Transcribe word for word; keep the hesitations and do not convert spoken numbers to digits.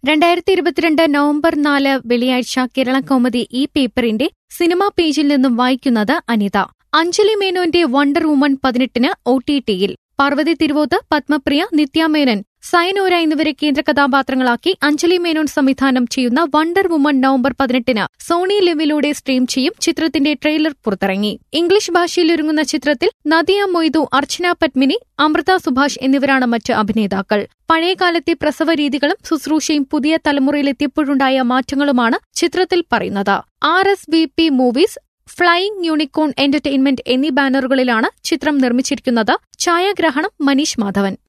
രണ്ടായിരത്തി ഇരുപത്തിരണ്ട് നവംബർ നാല് വെള്ളിയാഴ്ച കേരള കൗമുദി ഈ പേപ്പറിന്റെ സിനിമാ പേജിൽ നിന്നും വായിക്കുന്നത് അനിത. അഞ്ജലി മേനോന്റെ വണ്ടർ വുമൺ പതിനെട്ടിന് ഒ ടി ടിയിൽ. പാർവതി തിരുവോത്ത്, പത്മപ്രിയ, നിത്യ മേനോൻ, സയനോര എന്നിവരെ കേന്ദ്ര കഥാപാത്രങ്ങളാക്കി അഞ്ജലി മേനോൻ സംവിധാനം ചെയ്യുന്ന വണ്ടർ വുമൺ നവംബർ പതിനെട്ടിന് സോണി ലിവിലൂടെ സ്ട്രീം ചെയ്യും. ചിത്രത്തിന്റെ ട്രെയിലർ പുറത്തിറങ്ങി. ഇംഗ്ലീഷ് ഭാഷയിലൊരുങ്ങുന്ന ചിത്രത്തിൽ നദിയ മൊയ്തു, അർച്ചന പത്മിനി, അമൃത സുഭാഷ് എന്നിവരാണ് മറ്റ് അഭിനേതാക്കൾ. പഴയകാലത്തെ പ്രസവ രീതികളും ശുശ്രൂഷയും പുതിയ തലമുറയിലെത്തിയപ്പോഴുണ്ടായ മാറ്റങ്ങളുമാണ് ചിത്രത്തിൽ പറയുന്നത്. R S V P movies, flying unicorn entertainment എന്നീ ബാനറുകളിലാണ് ചിത്രം നിർമ്മിച്ചിരിക്കുന്നത്. ഛായാഗ്രഹണം മനീഷ് മാധവൻ.